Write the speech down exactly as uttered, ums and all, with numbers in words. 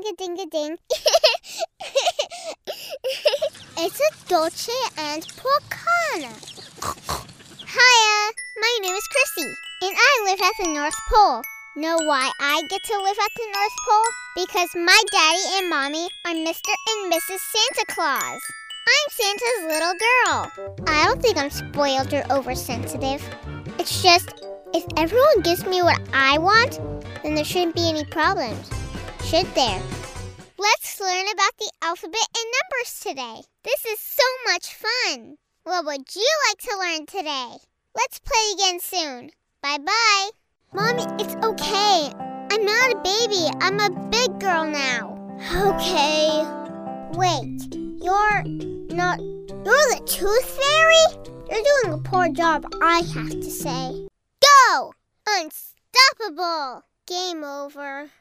ring-a-ding-a-ding. It's a dolce and porcana. Hiya, my name is Chrissy, and I live at the North Pole. Know why I get to live at the North Pole? Because my daddy and mommy are Mister and Missus Santa Claus. I'm Santa's little girl. I don't think I'm spoiled or oversensitive. It's just, if everyone gives me what I want, then there shouldn't be any problems, should there? Let's learn about the alphabet and numbers today. This is so much fun. What would you like to learn today? Let's play again soon. Bye-bye. Mommy, it's okay. I'm not a baby. I'm a big girl now. Okay. Wait, you're not... You're the Tooth Fairy? You're doing a poor job, I have to say. Go! Unstoppable! Game over.